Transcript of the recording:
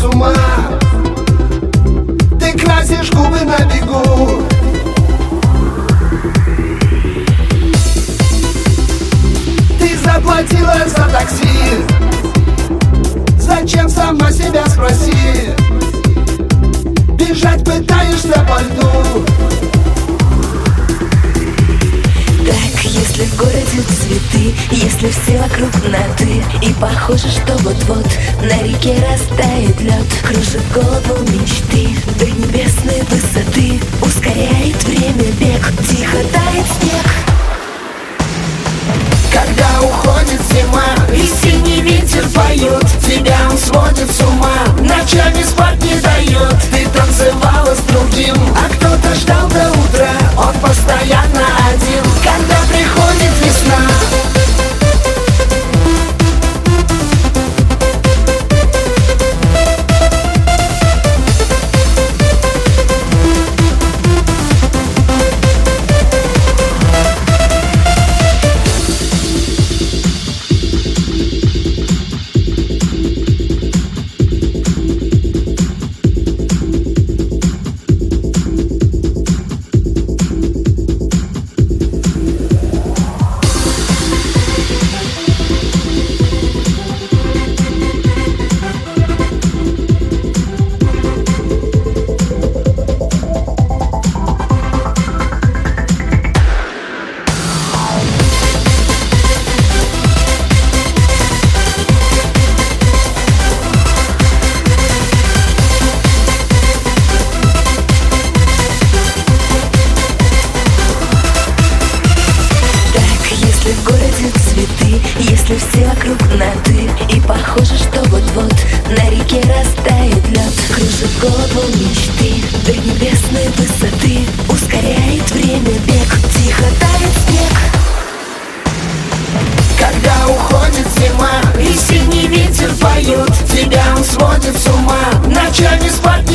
с ума. Ты красишь губы на бегу. Ты заплатила за такси. Зачем, сама себя спроси. Бежать пытаешься по льду. Так, если в городе цветы, если все вокруг на «ты», и похоже, что вот-вот на реке растает лед, кружит голову мечты до небесной высоты, ускоряет время бег, тихо тает снег. Когда уходит зима, весенний ветер поет, тебя он сводит с ума, ночами спать не дает. Ты танцевала с другим, а кто-то ждал до утра, он постоянно один. Когда приходит весна, если все вокруг на «ты», и похоже, что вот-вот на реке растает лед, кружит голову мечты до небесной высоты, ускоряет время бег, тихо тает снег. когда уходит зима, весенний ветер поет, тебя он сводит с ума, ночами спать